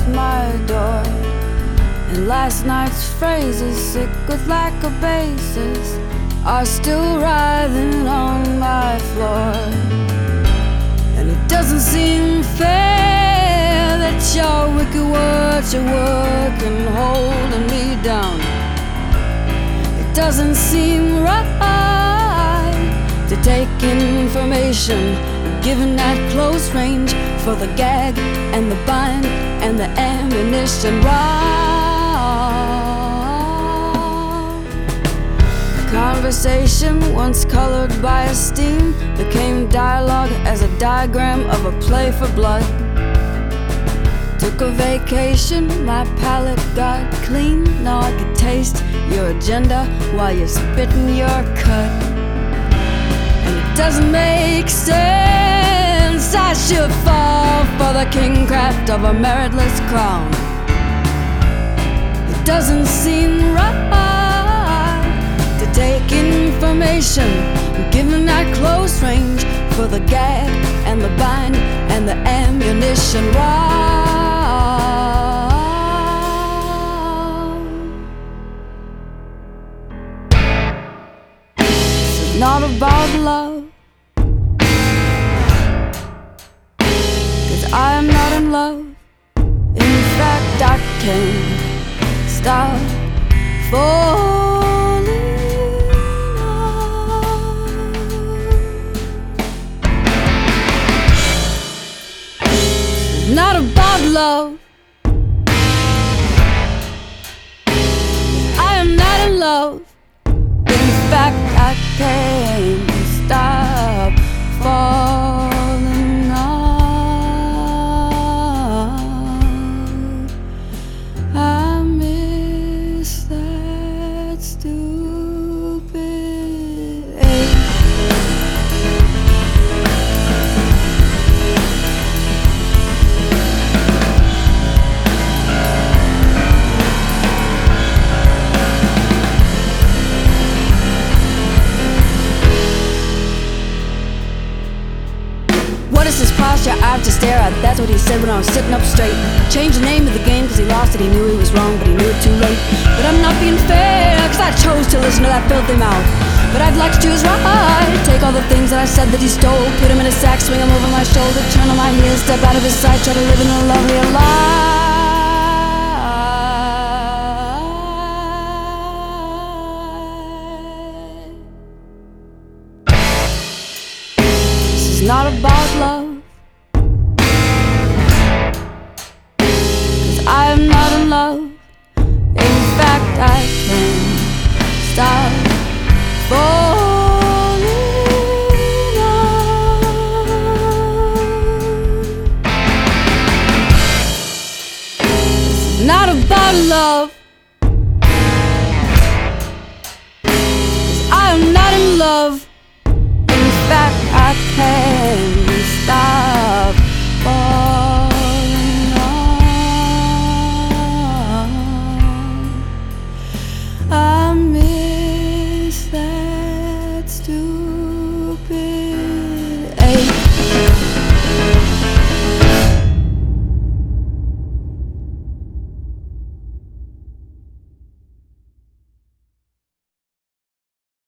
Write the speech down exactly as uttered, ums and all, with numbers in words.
my door. And last night's phrases, sick with lack of basis, are still writhing on my floor. And it doesn't seem fair that your wicked words are working, holding me down. It doesn't seem right to take information given at close range for the gag and the bind and the ammunition. Wrong. A conversation once colored by esteem became dialogue as a diagram of a play for blood. Took a vacation, my palate got clean. Now I could taste your agenda while you're spitting your cut. And it doesn't make sense I should fall for the king craft of a meritless crown. It doesn't seem right to take information given at close range for the gag and the bind and the ammunition. Wrong. This is not about love, I am not in love. In fact, I can't stop falling out. It's not about love. I am not in love. In fact, I can't stop falling out. This posture I have to stare at, that's what he said when I was sitting up straight. Changed the name of the game cause he lost it, he knew he was wrong but he knew it too late. But I'm not being fair cause I chose to listen to that filthy mouth. But I'd like to choose right, take all the things that I said that he stole, put him in a sack, swing him over my shoulder, turn on my heels, step out of his sight, try to live in a lovelier life. This is not about love. I am not in love. In fact, I can't stop falling out. It's not about love. I am not in love. In fact, I can't stop falling out.